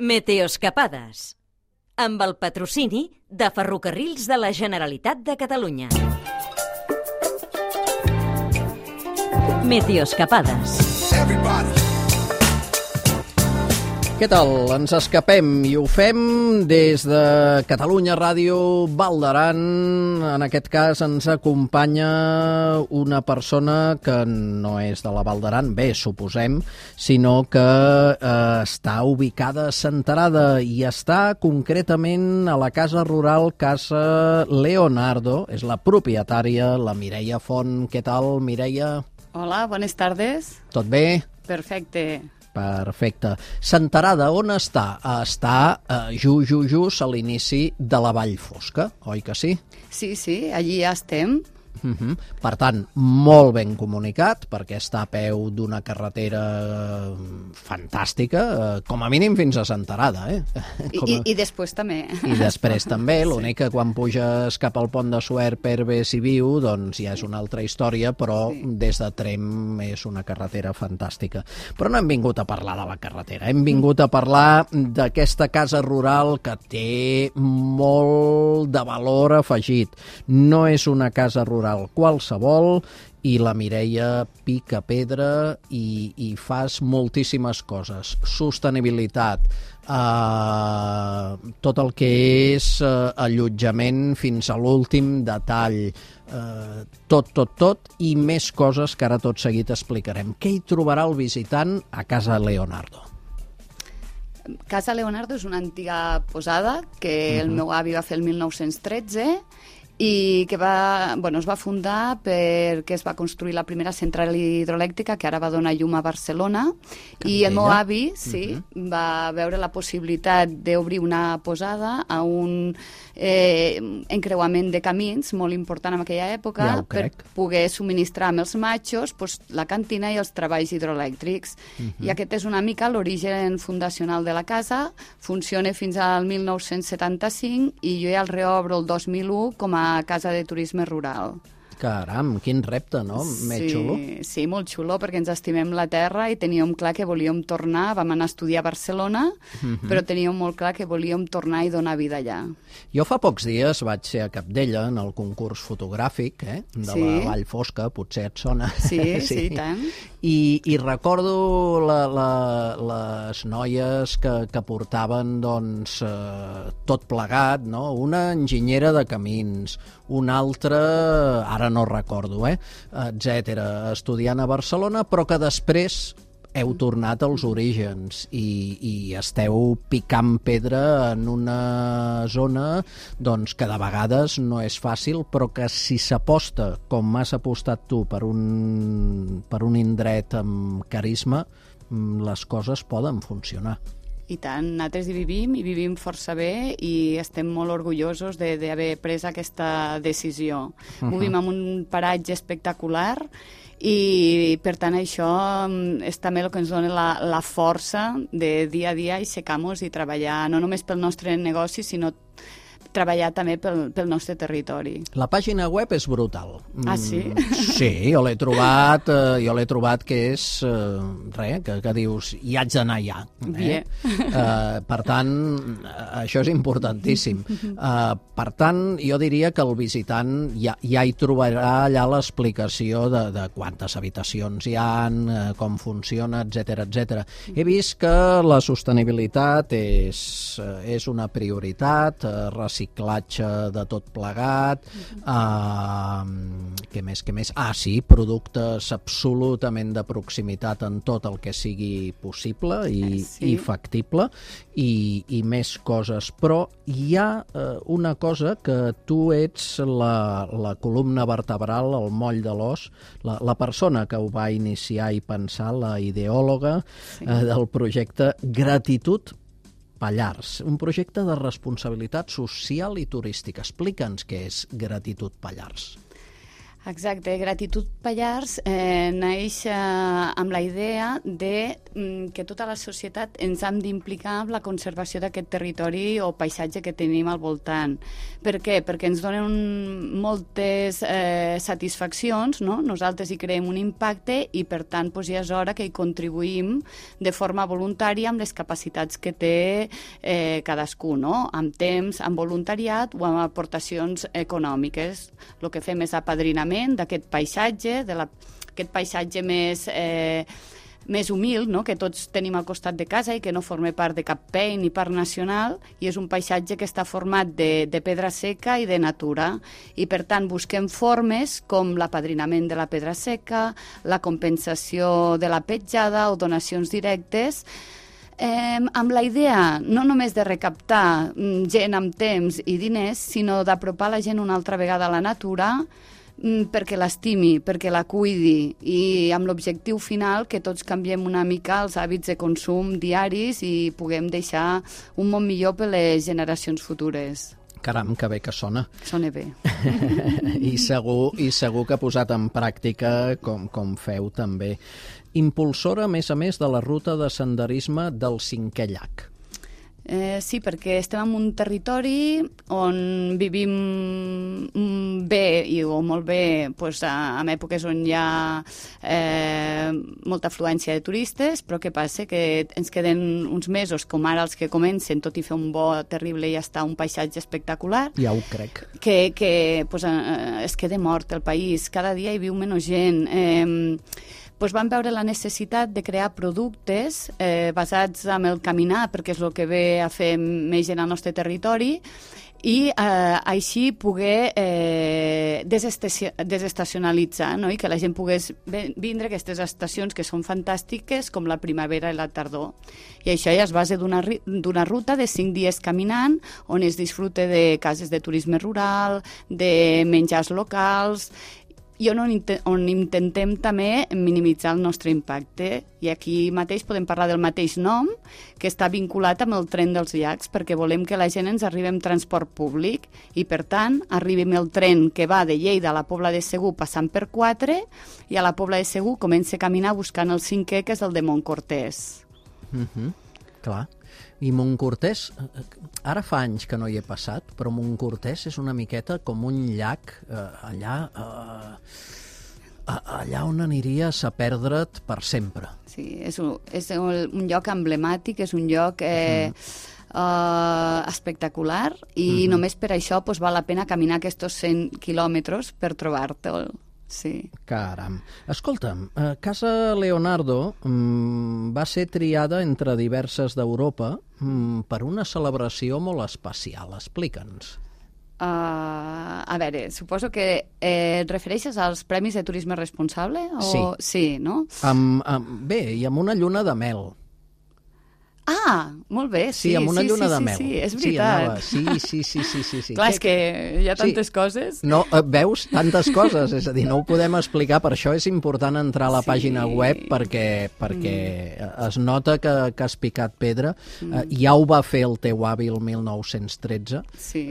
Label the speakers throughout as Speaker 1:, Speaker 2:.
Speaker 1: Meteoscapades, amb el patrocini de Ferrocarrils de la Generalitat de Catalunya. Meteoscapades.
Speaker 2: Què tal? Ens escapem i ho fem des de Catalunya Ràdio Val d'Aran. En aquest cas ens acompanya una persona que no és de la Val d'Aran, bé, suposem, sinó que està ubicada a Senterada i està concretament a la casa rural Casa Leonardo. És la propietària, la Mireia Font. Què tal, Mireia?
Speaker 3: Hola, buenas tardes.
Speaker 2: Tot bé?
Speaker 3: Perfecte.
Speaker 2: Perfecte. Senterada, on està? Està just a l'inici de la Vall Fosca, oi que sí?
Speaker 3: Sí, allí ja estem.
Speaker 2: Per tant, molt ben comunicat, perquè està a peu d'una carretera fantàstica, com a mínim fins a Senterada.
Speaker 3: I després també.
Speaker 2: I després també, l'únic que quan puges cap al pont de Suert per Besiviu, doncs ja és una altra història, però des de Tremp és una carretera fantàstica. Però no hem vingut a parlar de la carretera, hem vingut a parlar d'aquesta casa rural que té molt de valor afegit. No és una casa rural qualsevol i la Mireia pica pedra i fas moltíssimes coses. Sostenibilitat, tot el que és allotjament fins a l'últim detall, tot i més coses que ara tot seguit explicarem. Què hi trobarà el visitant a Casa Leonardo?
Speaker 3: Casa Leonardo és una antiga posada que el meu avi va fer el 1913 i que es va fundar perquè es va construir la primera central hidroelèctrica que ara va donar llum a Barcelona. I el meu avi va veure la possibilitat d'obrir una posada a un encreuament de camins molt important en aquella època per poder subministrar amb els matxos la cantina i els treballs hidroelèctrics. I aquest és una mica l'origen fundacional de la casa. Funciona fins al 1975 i jo ja el reobro el 2001 com a casa de turisme rural.
Speaker 2: Caram, quin repte, no? Xulo.
Speaker 3: Sí, molt xulo, perquè ens estimem la terra i teníem clar que volíem tornar. Vam anar a estudiar a Barcelona, però teníem molt clar que volíem tornar i donar vida allà.
Speaker 2: Jo fa pocs dies vaig ser a Capdella en el concurs fotogràfic de la Vall Fosca, potser et sona.
Speaker 3: Sí, i tant.
Speaker 2: I recordo les noies que portaven tot plegat, no? Una enginyera de camins, una altra, ara no recordo, etcètera, estudiant a Barcelona, però que després heu tornat als orígens i esteu picant pedra en una zona que de vegades no és fàcil, però que si s'aposta, com has apostat tu, per un indret amb carisma, les coses poden funcionar.
Speaker 3: I tant, nosaltres hi vivim força bé i estem molt orgullosos d'haver pres aquesta decisió. Vivim en un paratge espectacular i per tant això és també el que ens dona la força de dia a dia aixecar-nos i treballar no només pel nostre negoci sinó treballar també pel nostre territori.
Speaker 2: La pàgina web és brutal.
Speaker 3: Ah, sí?
Speaker 2: Sí, jo l'he trobat que és que dius, hi haig d'anar ja. Per tant, això és importantíssim. Per tant, jo diria que el visitant ja hi trobarà allà l'explicació de quantes habitacions hi ha, com funciona, etcètera. He vist que la sostenibilitat és una prioritat, reciclatge de tot plegat, què més? Sí, productes absolutament de proximitat en tot el que sigui possible i factible i més coses, però hi ha una cosa que tu ets la columna vertebral, el moll de l'os, la persona que ho va iniciar i pensar, la ideòloga del projecte Gratitud Pallars, un projecte de responsabilitat social i turística. Explica'ns què és Gratitud Pallars.
Speaker 3: Exacte, Gratitud Pallars neix amb la idea de que tota la societat ens hem d'implicar en la conservació d'aquest territori o paisatge que tenim al voltant. Per què? Perquè ens donen moltes satisfaccions, no? Nosaltres hi creem un impacte i, per tant, doncs ja és hora que hi contribuïm de forma voluntària amb les capacitats que té cadascú, no? Amb temps, amb voluntariat o amb aportacions econòmiques. El que fem és apadrinament d'aquest paisatge, aquest paisatge més humil, no? Que tots tenim al costat de casa i que no forma part de cap PEI ni parc nacional, i és un paisatge que està format de pedra seca i de natura, i per tant busquem formes com l'apadrinament de la pedra seca, la compensació de la petjada o donacions directes, amb la idea no només de recaptar gent amb temps i diners, sinó d'apropar la gent una altra vegada a la natura, perquè l'estimi, perquè la cuidi, i amb l'objectiu final que tots canviem una mica els hàbits de consum diaris i puguem deixar un món millor per les generacions futures.
Speaker 2: Caram, que bé que sona.
Speaker 3: Sona bé.
Speaker 2: I segur que posat en pràctica com feu també. Impulsora, a més, de la ruta de senderisme del Cinquè Llac.
Speaker 3: Sí, perquè estem en un territori on vivim bé o molt bé, doncs, en èpoques on hi ha molta afluència de turistes, però què passa? Que ens queden uns mesos, com ara els que comencen, tot i fer un bo terrible i ja està un paisatge espectacular.
Speaker 2: Ja ho crec.
Speaker 3: Que doncs, es queda mort el país, cada dia hi viu menys gent. Doncs vam veure la necessitat de crear productes basats en el caminar, perquè és el que ve a fer més gent al nostre territori, i així poder desestacionalitzar, no? I que la gent pogués vindre a aquestes estacions que són fantàstiques, com la primavera i la tardor. I això ja es basa d'una ruta de 5 dies caminant, on es disfruta de cases de turisme rural, de menjars locals, i on intentem també minimitzar el nostre impacte. I aquí mateix podem parlar del mateix nom, que està vinculat amb el tren dels llacs, perquè volem que la gent ens arribi amb transport públic i, per tant, arribi amb el tren que va de Lleida a la Pobla de Segur passant per 4 i a la Pobla de Segur comença a caminar buscant el 5è, que és el de Montcortès.
Speaker 2: Clar. I Montcortès, ara fa anys que no hi he passat, però Montcortès és una miqueta com un llac allà on aniries a perdre't per sempre.
Speaker 3: Sí, és un lloc emblemàtic, és un lloc espectacular, i només per això doncs, val la pena caminar aquests 100 quilòmetres per trobar-te'l. Sí.
Speaker 2: Caram. Escolta'm, Casa Leonardo va ser triada entre diverses d'Europa per una celebració molt especial. Explica'ns.
Speaker 3: A veure, suposo que et refereixes als Premis de Turisme Responsable?
Speaker 2: Sí.
Speaker 3: Sí, no?
Speaker 2: Bé, i amb una lluna de mel.
Speaker 3: Ah, molt bé, sí.
Speaker 2: Sí, amb una lluna de mel.
Speaker 3: Sí, és veritat.
Speaker 2: Sí.
Speaker 3: Clar, és que hi ha tantes coses.
Speaker 2: No, veus? Tantes coses, és a dir, no ho podem explicar, per això és important entrar a la pàgina web perquè es nota que has picat pedra. Ja ho va fer el teu avi el 1913.
Speaker 3: Sí.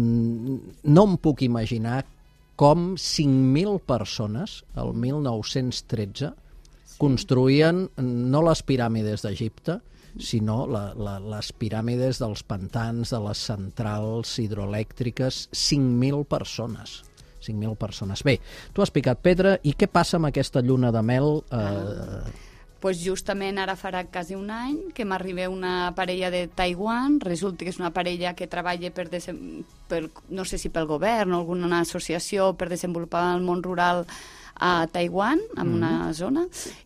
Speaker 2: No em puc imaginar com 5.000 persones, el 1913, construïen no les piràmides d'Egipte, sinó les piràmides dels pantans, de les centrals hidroelèctriques, 5.000 persones. 5.000 persones. Bé, tu has picat pedra, i què passa amb aquesta lluna de mel?
Speaker 3: Pues justament ara farà quasi un any que m'arriba una parella de Taiwan. Resulta que és una parella que treballa no sé si pel govern o alguna associació per desenvolupar el món rural a Taiwan, en una zona,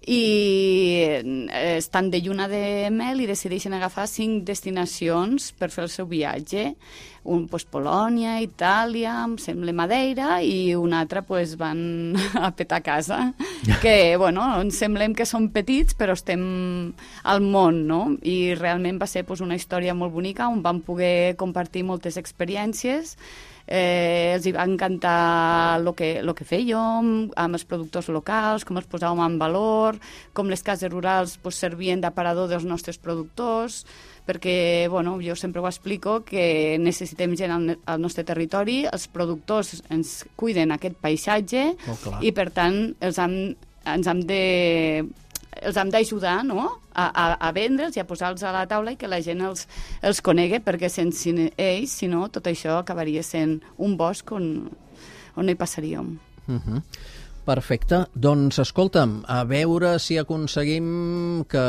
Speaker 3: i estan de lluna de mel i decideixen agafar 5 destinacions per fer el seu viatge. Polònia, Itàlia, em sembla Madeira, i una altra van a petar casa. Que, ens semblem que som petits, però estem al món, no? I realment va ser una història molt bonica, on vam poder compartir moltes experiències. Els hi va encantar el que fèiem amb els productors locals, com els posàvem en valor, com les cases rurals servien d'aparador dels nostres productors, perquè jo sempre ho explico, que necessitem gent al nostre territori, els productors ens cuiden aquest paisatge, i per tant ens hem de els hem d'ajudar, no?, a vendre'ls i a posar-los a la taula i que la gent els conegui, perquè sense ells, si no, tot això acabaria sent un bosc on no hi passaríem.
Speaker 2: Perfecte. Doncs, escolta'm, a veure si aconseguim que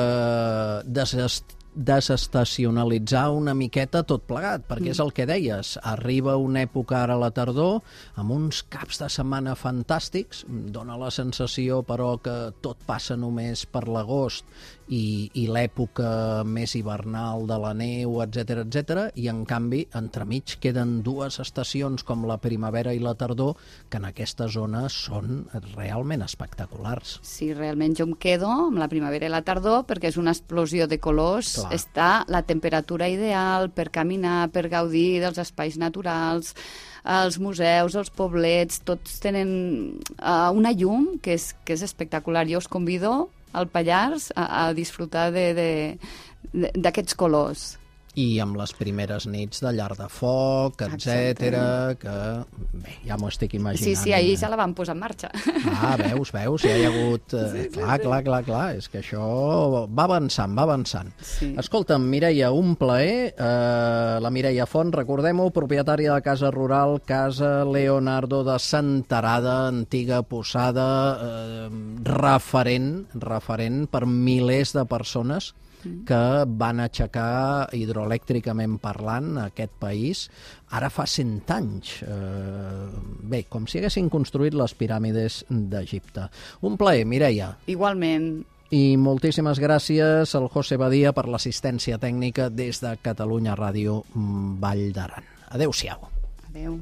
Speaker 2: desestacionalitzar una miqueta tot plegat, perquè és el que deies, arriba una època ara a la tardor amb uns caps de setmana fantàstics, dona la sensació però que tot passa només per l'agost i l'època més hivernal de la neu, etc, i en canvi entremig queden dues estacions com la primavera i la tardor que en aquesta zona són realment espectaculars.
Speaker 3: Sí, realment jo em quedo amb la primavera i la tardor perquè és una explosió de colors. Clar. Està la temperatura ideal per caminar, per gaudir dels espais naturals, els museus, els poblets, tots tenen una llum que és espectacular. Jo us convido al Pallars a disfrutar d'aquests colors.
Speaker 2: I amb les primeres nits de llar de foc, etc, que bé, ja m'ho estic imaginant.
Speaker 3: Sí, ahir ja la vam posar en marxa.
Speaker 2: Veus, ja hi ha hagut... Clar, és que això va avançant. Sí. Escolta'm, Mireia, un plaer. La Mireia Font, recordem-ho, propietària de casa rural, Casa Leonardo de Senterada, antiga posada, referent per milers de persones que van aixecar hidroelèctricament parlant aquest país ara fa 100 anys. Bé, com si haguessin construït les piràmides d'Egipte. Un plaer, Mireia.
Speaker 3: Igualment.
Speaker 2: I moltíssimes gràcies al José Badia per l'assistència tècnica des de Catalunya Ràdio Vall d'Aran. Adéu-siau.
Speaker 3: Adéu.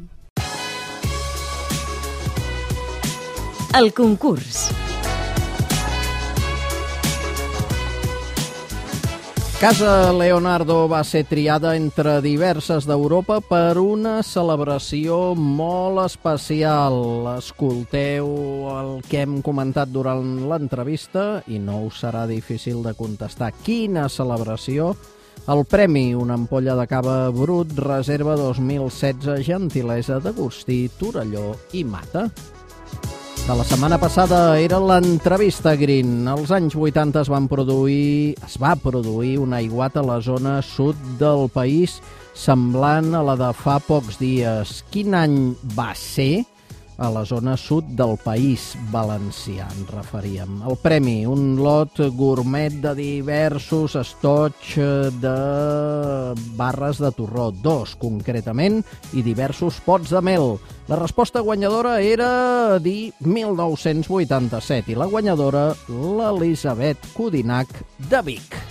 Speaker 1: El concurs.
Speaker 2: Casa Leonardo va ser triada entre diverses d'Europa per una celebració molt especial. Escolteu el que hem comentat durant l'entrevista i no us serà difícil de contestar. Quina celebració? El premi, una ampolla de cava brut, reserva 2016, gentilesa d'Agustí, Torelló i Mata. De la setmana passada era l'entrevista Green. Als anys 80 es va produir un aiguat a la zona sud del país semblant a la de fa pocs dies. Quin any va ser? A la zona sud del país valencià, ens referíem. El premi, un lot gourmet de diversos estoig de barres de torró, 2 concretament, i diversos pots de mel. La resposta guanyadora era dir 1987 i la guanyadora l'Elisabet Codinac de Vic.